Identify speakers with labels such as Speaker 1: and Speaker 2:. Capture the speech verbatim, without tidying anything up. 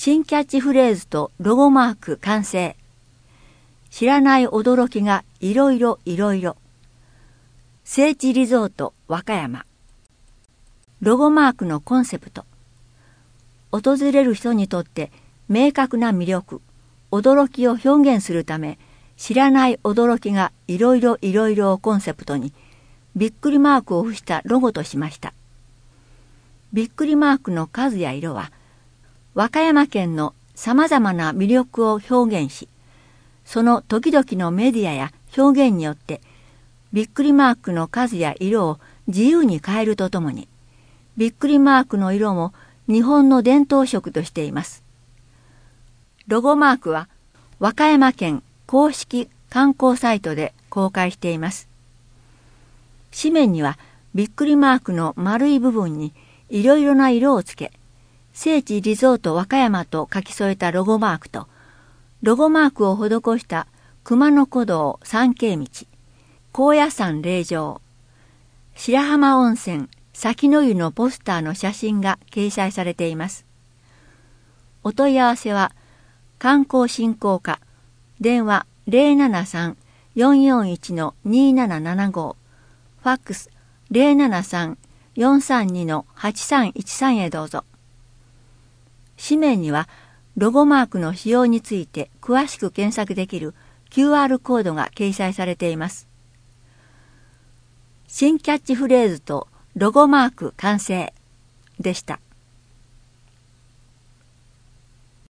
Speaker 1: 新キャッチフレーズとロゴマーク完成。知らない驚きがいろいろいろいろ。聖地リゾート和歌山。ロゴマークのコンセプト。訪れる人にとって明確な魅力、驚きを表現するため、知らない驚きがいろいろいろいろをコンセプトに、びっくりマークを付したロゴとしました。びっくりマークの数や色は、和歌山県のさまざまな魅力を表現し、その時々のメディアや表現によって、びっくりマークの数や色を自由に変えるとともに、びっくりマークの色も日本の伝統色としています。ロゴマークは和歌山県公式観光サイトで公開しています。紙面にはびっくりマークの丸い部分にいろいろな色をつけ、聖地リゾート和歌山と書き添えたロゴマークと、ロゴマークを施した熊野古道参詣道、高野山霊場、白浜温泉先の湯のポスターの写真が掲載されています。お問い合わせは観光振興課、電話 ゼロななさん よんよんいち にーななななご、ファックス ゼロななさん よんさんに はちさんいちさん へどうぞ。紙面にはロゴマークの使用について詳しく検索できる キューアール コードが掲載されています。新キャッチフレーズとロゴマーク完成でした。